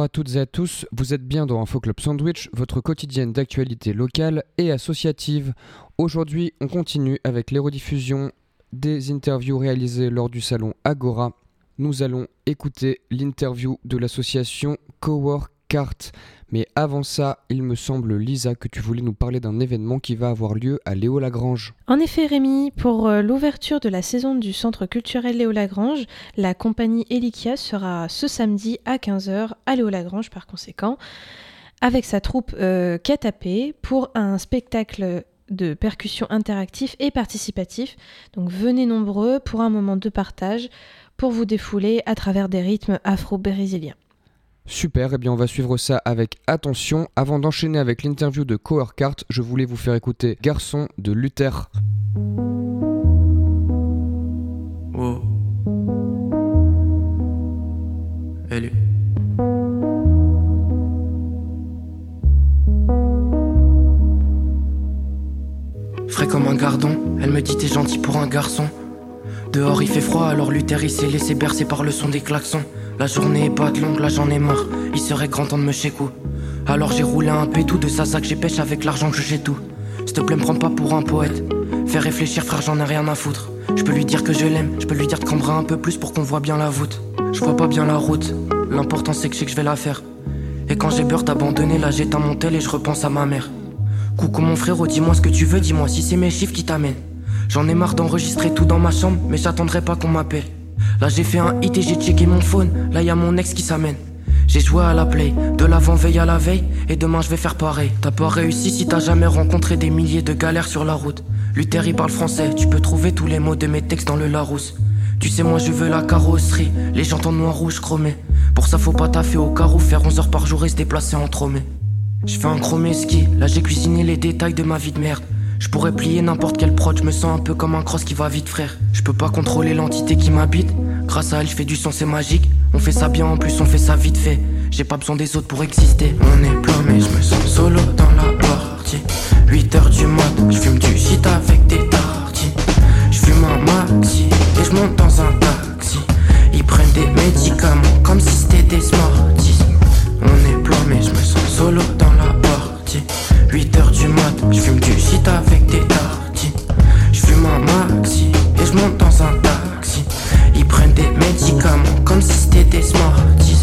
à toutes et à tous, vous êtes bien dans Info Club Sandwich, votre quotidienne d'actualité locale et associative. Aujourd'hui, on continue avec les rediffusions des interviews réalisées lors du salon Agora. Nous allons écouter l'interview de l'association Cowork Art. Mais avant ça, il me semble, Lisa, que tu voulais nous parler d'un événement qui va avoir lieu à Léo-Lagrange. En effet, Rémi, pour l'ouverture de la saison du Centre culturel Léo-Lagrange, la compagnie Elikia sera ce samedi à 15h à Léo-Lagrange par conséquent, avec sa troupe Catapé pour un spectacle de percussion interactif et participatif. Donc venez nombreux pour un moment de partage, pour vous défouler à travers des rythmes afro-brésiliens. Super, et bien on va suivre ça avec attention. Avant d'enchaîner avec l'interview de Cowork Art, je voulais vous faire écouter Garçon de Luther. Wow. Elle est... Frais comme un gardon, elle me dit t'es gentil pour un garçon. Dehors il fait froid alors Luther il s'est laissé bercer par le son des klaxons. La journée est pas de longue, là j'en ai marre. Il serait grand temps de me chécou. Alors j'ai roulé un pétou de sa sac, j'ai pêché avec l'argent que j'ai tout. S'il te plaît me prends pas pour un poète. Fais réfléchir frère, j'en ai rien à foutre. Je peux lui dire que je l'aime, je peux lui dire de cambrer un peu plus pour qu'on voit bien la voûte. Je vois pas bien la route, l'important c'est que je sais que je vais la faire. Et quand j'ai peur d'abandonner, là j'éteins mon tel et je repense à ma mère. Coucou mon frérot, dis-moi ce que tu veux, dis-moi si c'est mes chiffres qui t'amènent. J'en ai marre d'enregistrer tout dans ma chambre, mais j'attendrai pas qu'on m'appelle. Là j'ai fait un hit et j'ai checké mon phone, là y'a mon ex qui s'amène. J'ai joué à la play, de l'avant-veille à la veille, et demain je vais faire pareil. T'as pas réussi si t'as jamais rencontré des milliers de galères sur la route. Luther il parle français, tu peux trouver tous les mots de mes textes dans le Larousse. Tu sais moi je veux la carrosserie, les jantes en noir rouge chromé. Pour ça faut pas taffer au carreau, faire 11 heures par jour et se déplacer en tromé. Je fais un chromé ski, là j'ai cuisiné les détails de ma vie de merde. Je pourrais plier n'importe quel prod, je me sens un peu comme un cross qui va vite frère. Je peux pas contrôler l'entité qui m'habite, grâce à elle je fais du son c'est magique. On fait ça bien en plus on fait ça vite fait, j'ai pas besoin des autres pour exister. On est plein mais je me sens solo dans la partie. 8h du mat, je fume du shit avec des tartis. Je fume un maxi et je monte dans un taxi. Ils prennent des médicaments comme si c'était des Smarties. On est plein mais je me sens solo dans la partie. 8h du mat, je fume du shit avec des tartis. Je fume un maxi et je monte dans un taxi. Ils prennent des médicaments comme si c'était des Smarties.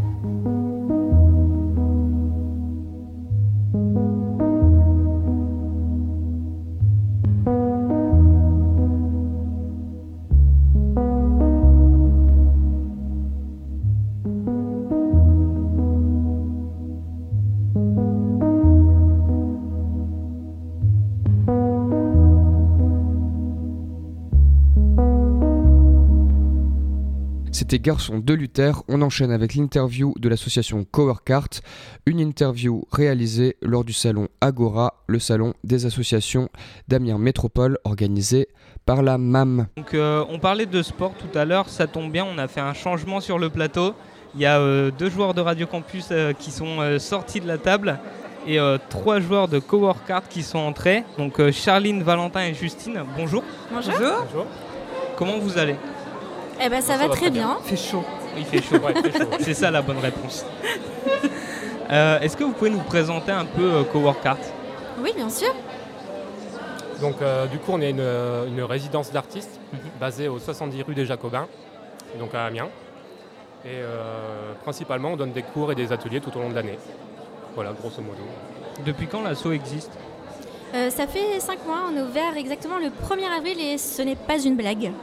C'était Garçon de Luther. On enchaîne avec l'interview de l'association Cowork Art, une interview réalisée lors du salon Agora, le salon des associations d'Amiens Métropole organisé par la MAM. Donc on parlait de sport tout à l'heure, ça tombe bien, on a fait un changement sur le plateau. Il y a 2 joueurs de Radio Campus qui sont sortis de la table et 3 joueurs de Cowork Art qui sont entrés. Donc Charline, Valentin et Justine, bonjour. Bonjour. Bonjour. Comment vous allez ? Eh ben ça va très bien. Il fait chaud. Il fait chaud. Ouais, il fait chaud. C'est ça la bonne réponse. Est-ce que vous pouvez nous présenter un peu Cowork Art ? Oui, bien sûr. Donc du coup on est une résidence d'artistes basée au 70 rue des Jacobins, donc à Amiens. Et principalement on donne des cours et des ateliers tout au long de l'année. Voilà, grosso modo. Depuis quand l'asso existe ? Ça fait 5 mois, on a ouvert exactement le 1er avril et ce n'est pas une blague.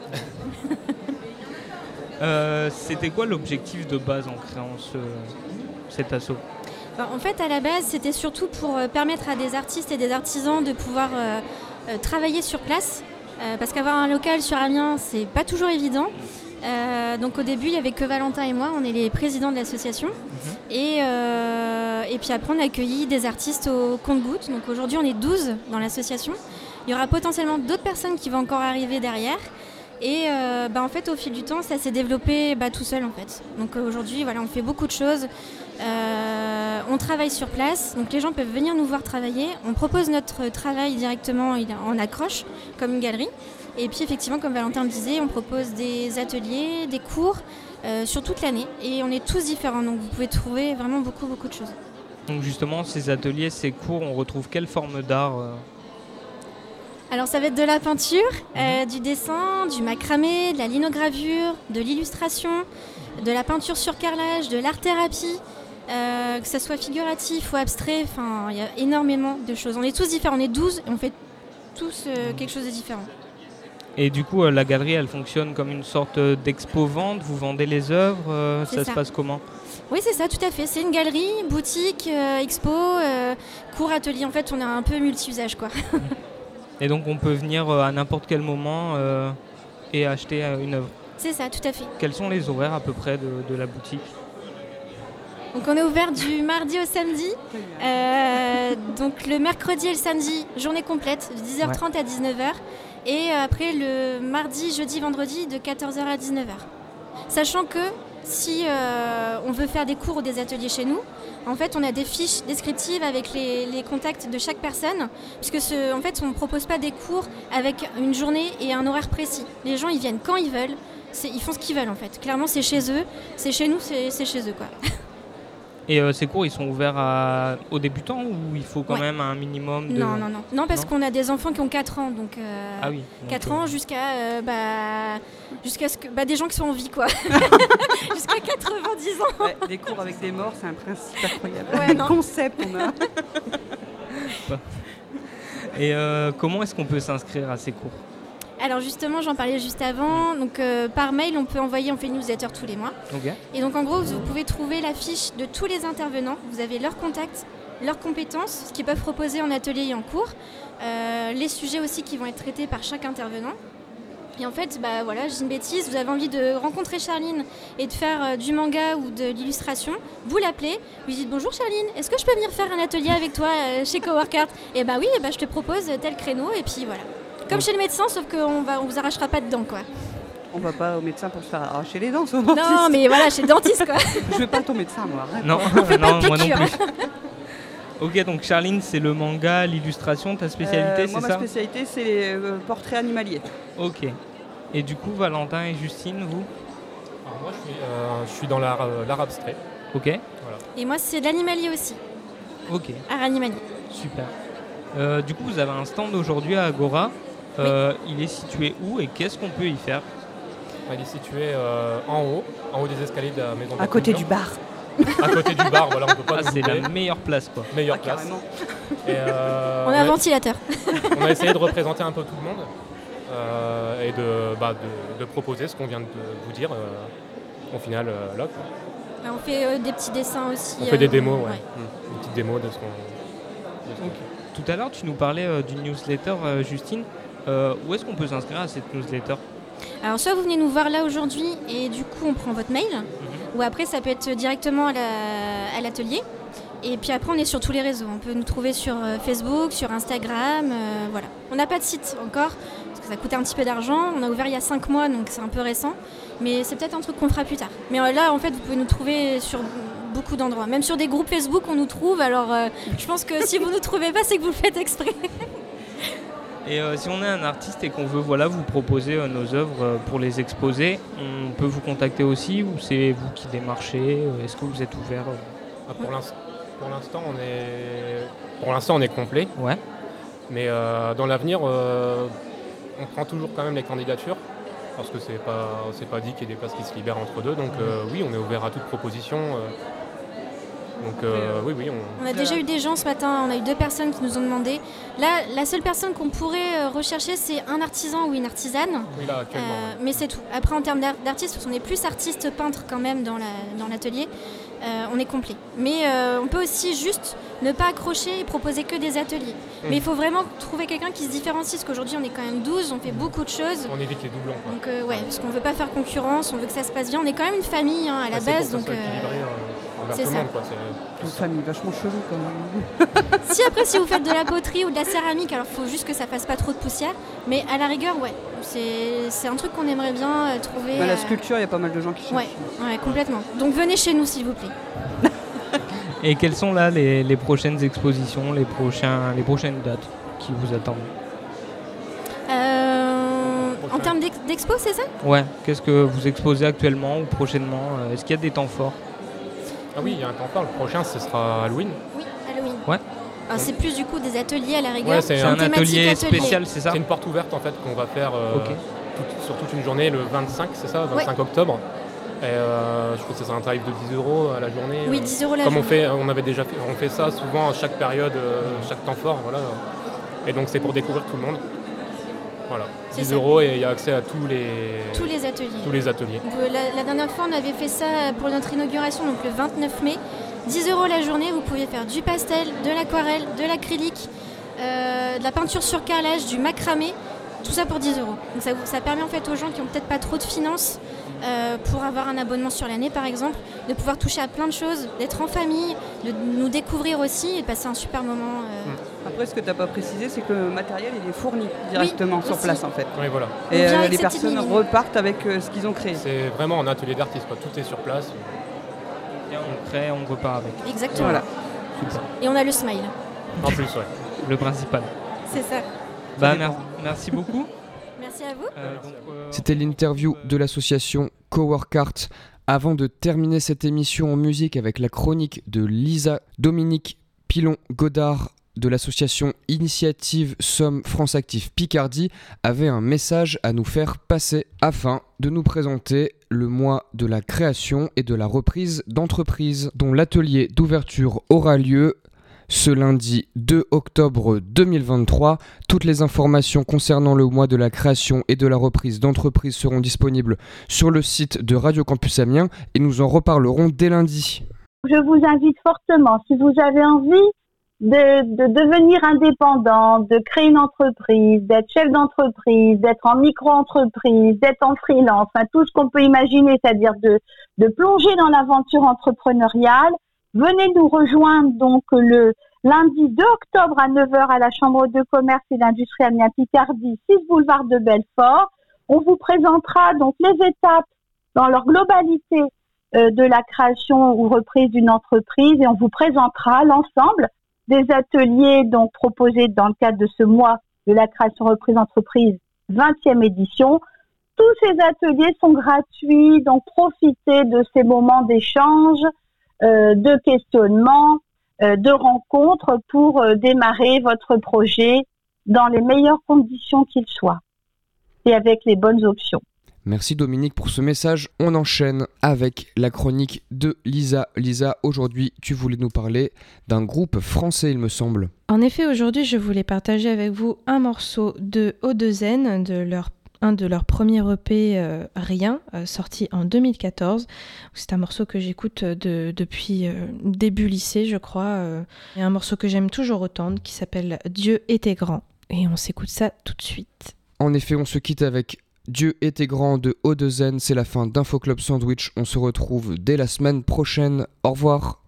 C'était quoi l'objectif de base en créant cet asso ? En fait, à la base, c'était surtout pour permettre à des artistes et des artisans de pouvoir travailler sur place. Parce qu'avoir un local sur Amiens, c'est pas toujours évident. Donc au début, il n'y avait que Valentin et moi, on est les présidents de l'association. Et puis après, on a accueilli des artistes au compte-gouttes. Donc aujourd'hui, on est 12 dans l'association. Il y aura potentiellement d'autres personnes qui vont encore arriver derrière. Et en fait, au fil du temps, ça s'est développé tout seul en fait. Donc aujourd'hui, voilà, on fait beaucoup de choses. On travaille sur place, donc les gens peuvent venir nous voir travailler. On propose notre travail directement en accroche, comme une galerie. Et puis effectivement, comme Valentin le disait, on propose des ateliers, des cours, sur toute l'année. Et on est tous différents, donc vous pouvez trouver vraiment beaucoup de choses. Donc justement, ces ateliers, ces cours, on retrouve quelle forme d'art Alors ça va être de la peinture, du dessin, du macramé, de la linogravure, de l'illustration, de la peinture sur carrelage, de l'art-thérapie, que ce soit figuratif ou abstrait, il y a énormément de choses. On est tous différents, on est 12 et on fait tous quelque chose de différent. Et du coup, la galerie, elle fonctionne comme une sorte d'expo-vente, vous vendez les œuvres, ça se passe comment ? Oui, c'est ça, tout à fait. C'est une galerie, boutique, expo, cours, atelier. En fait, on est un peu multi-usage, quoi. Et donc, on peut venir à n'importe quel moment et acheter une œuvre. C'est ça, tout à fait. Quels sont les horaires à peu près de la boutique ? Donc, on est ouvert du mardi au samedi. Donc, le mercredi et le samedi, journée complète, de 10h30 à 19h. Et après, le mardi, jeudi, vendredi, de 14h à 19h. Sachant que si on veut faire des cours ou des ateliers chez nous, en fait, on a des fiches descriptives avec les contacts de chaque personne, puisque en fait, on ne propose pas des cours avec une journée et un horaire précis. Les gens, ils viennent quand ils veulent, ils font ce qu'ils veulent en fait. Clairement, c'est chez eux, c'est chez nous, c'est chez eux, quoi. Et ces cours, ils sont ouverts aux débutants ou il faut quand même un minimum de... Non, parce qu'on a des enfants qui ont 4 ans, donc, ah oui, 4 ans jusqu'à ce que des gens qui sont en vie, quoi. Jusqu'à 90 ans. Ouais, des cours avec des morts, c'est un principe incroyable. Ouais, un concept, on a. Et comment est-ce qu'on peut s'inscrire à ces cours ? Alors justement, j'en parlais juste avant. Donc par mail, on fait une newsletter tous les mois. Okay. Et donc en gros, vous pouvez trouver la fiche de tous les intervenants. Vous avez leurs contacts, leurs compétences, ce qu'ils peuvent proposer en atelier et en cours, les sujets aussi qui vont être traités par chaque intervenant. Et en fait, je dis une bêtise, vous avez envie de rencontrer Charline et de faire du manga ou de l'illustration, vous l'appelez, vous dites bonjour Charline, est-ce que je peux venir faire un atelier avec toi chez Coworkart ? Et oui, je te propose tel créneau et puis voilà. Comme chez le médecin, sauf qu'on vous arrachera pas de dents, quoi. On va pas au médecin pour se faire arracher les dents, son dentiste. Non, mais voilà, chez le dentiste, quoi. Je veux pas ton médecin, moi. Arrête. Non, non, moi non plus. Ok, donc Charline, c'est le manga, l'illustration, ta spécialité, c'est ça ? Moi, ma spécialité, c'est les portraits animaliers. Ok. Et du coup, Valentin et Justine, vous ? Alors moi, je suis dans l'art abstrait. Ok. Voilà. Et moi, c'est de l'animalier aussi. Ok. Art animalier. Super. Du coup, vous avez un stand aujourd'hui à Agora. Oui. Il est situé où et qu'est-ce qu'on peut y faire ? Il est situé en haut des escaliers de la maison de À côté du bar. À côté du bar, voilà, on peut pas c'est la meilleure place, quoi. Meilleure place. Carrément. Et, on a un ventilateur. On a essayé de représenter un peu tout le monde et de proposer ce qu'on vient de vous dire au final là. Quoi. On fait des petits dessins aussi. On fait des démos, ouais. Des petites démos de ce qu'on... Okay. Tout à l'heure, tu nous parlais d'une newsletter, Justine. Où est-ce qu'on peut s'inscrire à cette newsletter ? Alors, soit vous venez nous voir là aujourd'hui et du coup, on prend votre mail. Ou après, ça peut être directement à l'atelier. Et puis après, on est sur tous les réseaux. On peut nous trouver sur Facebook, sur Instagram. Voilà. On n'a pas de site encore, parce que ça coûte un petit peu d'argent. On a ouvert il y a 5 mois, donc c'est un peu récent. Mais c'est peut-être un truc qu'on fera plus tard. Mais là, en fait, vous pouvez nous trouver sur beaucoup d'endroits. Même sur des groupes Facebook, on nous trouve. Alors, je pense que si vous ne nous trouvez pas, c'est que vous le faites exprès. Et si on est un artiste et qu'on veut vous proposer nos œuvres pour les exposer, on peut vous contacter aussi ou c'est vous qui démarchez ? Est-ce que vous êtes ouvert ? Pour l'instant, on est complet. Ouais. Mais dans l'avenir, on prend toujours quand même les candidatures parce que c'est pas dit qu'il y ait des places qui se libèrent entre deux. Donc oui, on est ouvert à toute proposition. Oui. On a déjà eu des gens ce matin, on a eu 2 personnes qui nous ont demandé. Là, la seule personne qu'on pourrait rechercher, c'est un artisan ou une artisane. Oui, là, actuellement. Mais c'est tout. Après, en termes d'artiste, parce qu'on est plus artiste peintre quand même dans l'atelier, on est complet. Mais on peut aussi juste ne pas accrocher et proposer que des ateliers. Mais il faut vraiment trouver quelqu'un qui se différencie, parce qu'aujourd'hui, on est quand même 12, on fait beaucoup de choses. On évite les doublons. Quoi. Donc parce qu'on ne veut pas faire concurrence, on veut que ça se passe bien. On est quand même une famille à la base. Donc, c'est ça. Une famille vachement chelou quand même. Si vous faites de la poterie ou de la céramique, alors il faut juste que ça fasse pas trop de poussière. Mais à la rigueur, ouais, c'est un truc qu'on aimerait bien trouver. La sculpture, il y a pas mal de gens qui cherchent. Ouais, complètement. Donc venez chez nous s'il vous plaît. Et quelles sont là les prochaines expositions, les prochaines dates qui vous attendent ? En termes d'expo, c'est ça ? Ouais, qu'est-ce que vous exposez actuellement ou prochainement ? Est-ce qu'il y a des temps forts ? Ah oui, il y a un temps fort. Le prochain, ce sera Halloween. Oui, Halloween. Ouais. Alors, c'est plus du coup des ateliers à la rigueur. Ouais, C'est un atelier spécial, c'est ça ? C'est une porte ouverte en fait qu'on va faire Ok. sur toute une journée le 25, c'est ça, 25 octobre. Et je crois que c'est un tarif de 10 € à la journée. Oui, 10 € la Comme journée. on fait ça souvent à chaque période, chaque temps fort, voilà. Et donc c'est pour découvrir tout le monde. Voilà, C'est 10 ça. € et il y a accès à tous les ateliers. La dernière fois, on avait fait ça pour notre inauguration, donc le 29 mai. 10 € la journée, vous pouvez faire du pastel, de l'aquarelle, de l'acrylique, de la peinture sur carrelage, du macramé, tout ça pour 10 €. Donc ça permet en fait aux gens qui n'ont peut-être pas trop de finances, pour avoir un abonnement sur l'année par exemple, de pouvoir toucher à plein de choses, d'être en famille, de nous découvrir aussi et de passer un super moment. Après, ce que tu n'as pas précisé, c'est que le matériel il est fourni directement sur aussi. place en fait. Oui, voilà. On Et vient avec les cette personnes idée. repartent avec ce qu'ils ont créé. C'est vraiment un atelier d'artiste, quoi. Tout est sur place. Et on crée, on repart avec. Exactement. Voilà. Super. Et on a le smile. En plus, ouais. Le principal. C'est ça. Merci beaucoup. Merci à vous. C'était l'interview de l'association Coworkart. Avant de terminer cette émission en musique avec la chronique de Lisa Dominique Pilon-Godard de l'association Initiative Somme France Active Picardie avait un message à nous faire passer afin de nous présenter le mois de la création et de la reprise d'entreprise dont l'atelier d'ouverture aura lieu ce lundi 2 octobre 2023. Toutes les informations concernant le mois de la création et de la reprise d'entreprise seront disponibles sur le site de Radio Campus Amiens et nous en reparlerons dès lundi. Je vous invite fortement, si vous avez envie de devenir indépendant, de créer une entreprise, d'être chef d'entreprise, d'être en micro-entreprise, d'être en freelance, enfin tout ce qu'on peut imaginer, c'est-à-dire de plonger dans l'aventure entrepreneuriale, venez nous rejoindre donc le lundi 2 octobre à 9h à la Chambre de commerce et d'industrie Amiens Picardie, 6 boulevard de Belfort. On vous présentera donc les étapes dans leur globalité de la création ou reprise d'une entreprise et on vous présentera l'ensemble des ateliers donc proposés dans le cadre de ce mois de la création reprise d'entreprise 20e édition. Tous ces ateliers sont gratuits, donc profitez de ces moments d'échange, de questionnement, de rencontres pour démarrer votre projet dans les meilleures conditions qu'il soit et avec les bonnes options. Merci Dominique pour ce message. On enchaîne avec la chronique de Lisa. Lisa, aujourd'hui, tu voulais nous parler d'un groupe français, il me semble. En effet, aujourd'hui, je voulais partager avec vous un morceau de O2N, un de leurs premiers EP Rien, sorti en 2014. C'est un morceau que j'écoute depuis début lycée, je crois. Et un morceau que j'aime toujours autant, qui s'appelle Dieu était grand. Et on s'écoute ça tout de suite. En effet, on se quitte avec Dieu était grand de O2N. C'est la fin d'Info Club Sandwich. On se retrouve dès la semaine prochaine. Au revoir.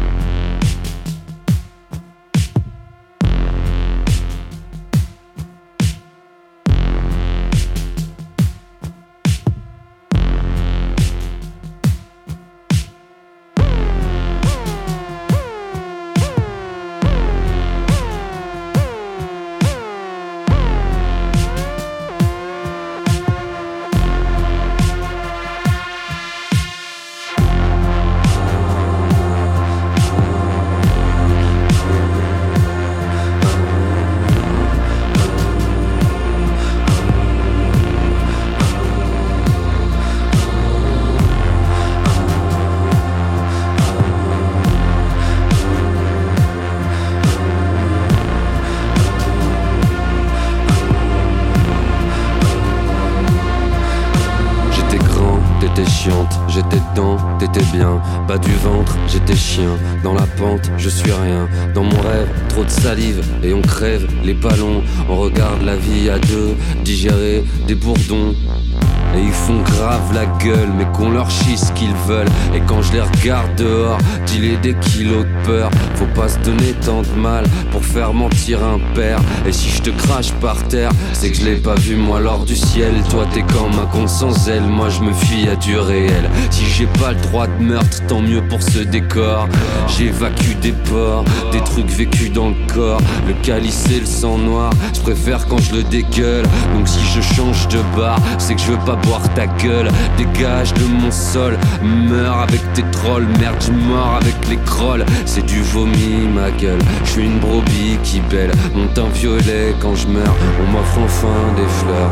J'étais dedans, t'étais bien, bas du ventre, j'étais chien. Dans la pente, je suis rien. Dans mon rêve, trop de salive et on crève les ballons. On regarde la vie à deux, digérer des bourdons. Et ils font grave la gueule, mais qu'on leur chie ce qu'ils veulent. Et quand je les regarde dehors, dis-les des kilos de peur. Faut pas se donner tant de mal pour faire mentir un père. Et si je te crache par terre, c'est que je l'ai pas vu moi l'or du ciel. Toi t'es comme un con sans aile, moi je me fie à du réel. Si j'ai pas le droit de meurtre, tant mieux pour ce décor. J'évacue des porcs, des trucs vécus dans le corps. Le calice et le sang noir, je préfère quand je le dégueule. Donc si je change de bar, c'est que je veux pas boire ta gueule. Dégage de mon sol, meurs avec tes trolls. Merde, je mors avec les crolls. C'est du vomi ma gueule, je suis une brebis qui belle. Monte un violet quand je meurs, on m'offre enfin des fleurs.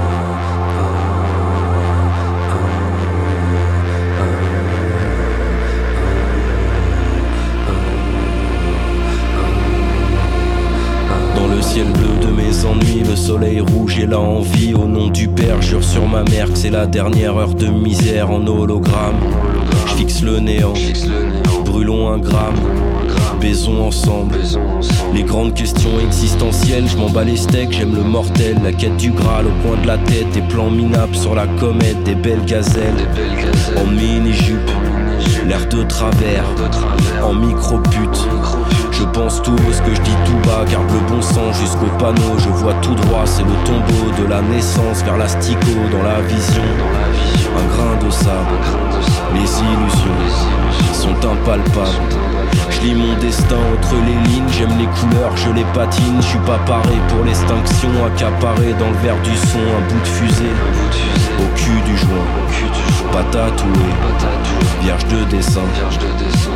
Le ciel bleu de mes ennuis, le soleil rouge et la envie. Au nom du père, jure sur ma mère que c'est la dernière heure de misère en hologramme. Je fixe le néant, brûlons un gramme, baisons ensemble. Les grandes questions existentielles, je m'en bats les steaks, j'aime le mortel. La quête du Graal au coin de la tête, des plans minables sur la comète, des belles gazelles en mini-jupe, l'air de travers, en micro-pute. Je pense tout ce que je dis tout bas, garde le bon sens jusqu'au panneau. Je vois tout droit, c'est le tombeau de la naissance vers l'asticot dans la vision. Un grain de sable, les illusions sont impalpables. Je lis mon destin entre les lignes, j'aime les couleurs, je les patine. Je suis pas paré pour l'extinction, accaparé dans le verre du son. Un bout de fusée, au cul du joint, pas tatoué, vierge de dessin.